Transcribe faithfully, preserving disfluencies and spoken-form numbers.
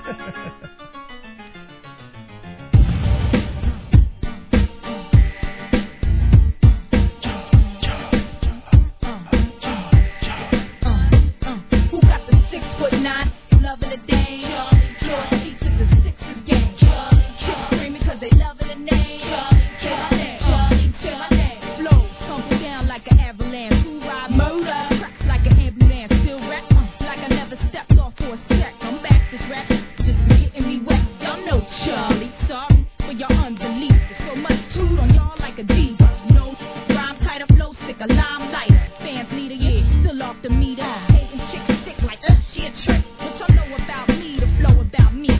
Who got the six foot nine? Loving the day. George T took the six again. Kids screaming cause they loving the name. Say my name, say my name. Flow, tumble down like an avalanche. Who ride murder? Cracks like an ambulance. Still rap like I never stepped off horse.